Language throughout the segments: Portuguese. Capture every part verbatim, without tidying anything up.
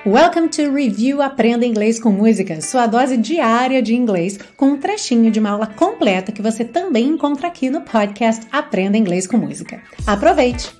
Welcome to Review Aprenda Inglês com Música, sua dose diária de inglês com um trechinho de uma aula completa que você também encontra aqui no podcast Aprenda Inglês com Música. Aproveite!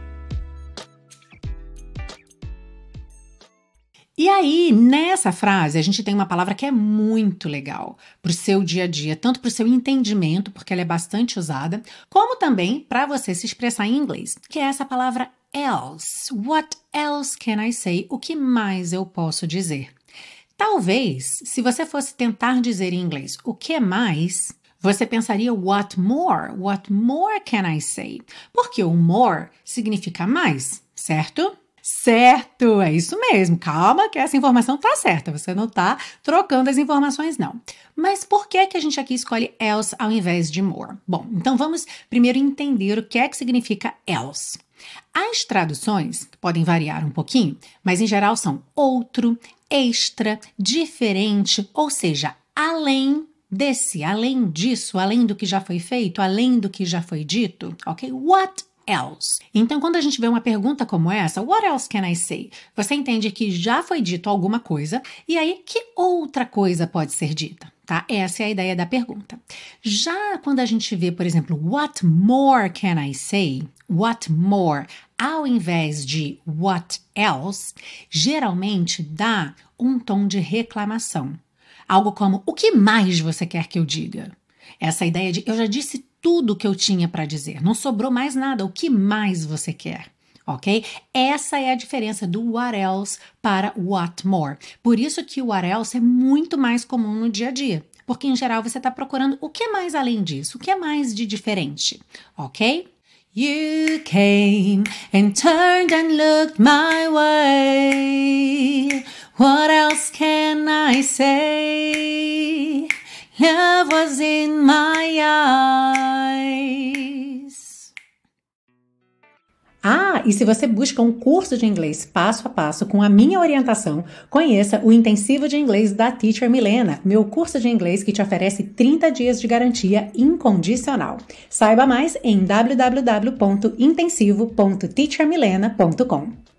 E aí, nessa frase, a gente tem uma palavra que é muito legal para o seu dia a dia, tanto para o seu entendimento, porque ela é bastante usada, como também para você se expressar em inglês, que é essa palavra else. What else can I say? O que mais eu posso dizer? Talvez, se você fosse tentar dizer em inglês o que mais, você pensaria what more? What more can I say? Porque o more significa mais, certo? Certo, é isso mesmo. Calma que essa informação tá certa. Você não tá trocando as informações, não. Mas por que que a gente aqui escolhe else ao invés de more? Bom, então vamos primeiro entender o que é que significa else. As traduções podem variar um pouquinho, mas em geral são outro, extra, diferente, ou seja, além desse, além disso, além do que já foi feito, além do que já foi dito, ok? What else? Então, quando a gente vê uma pergunta como essa, what else can I say? Você entende que já foi dito alguma coisa, e aí que outra coisa pode ser dita? Tá? Essa é a ideia da pergunta. Já quando a gente vê, por exemplo, what more can I say? What more, ao invés de what else, geralmente dá um tom de reclamação. Algo como, o que mais você quer que eu diga? Essa ideia de, eu já disse tudo que eu tinha para dizer, não sobrou mais nada, o que mais você quer? Ok? Essa é a diferença do what else para what more. Por isso que o what else é muito mais comum no dia a dia. Porque, em geral, você está procurando o que mais além disso, o que é mais de diferente. Ok? You came and turned and looked my way. What else can I say? Love was in my eyes. Ah, e se você busca um curso de inglês passo a passo com a minha orientação, conheça o Intensivo de Inglês da Teacher Milena, meu curso de inglês que te oferece trinta dias de garantia incondicional. Saiba mais em w w w ponto intensivo ponto teacher milena ponto com.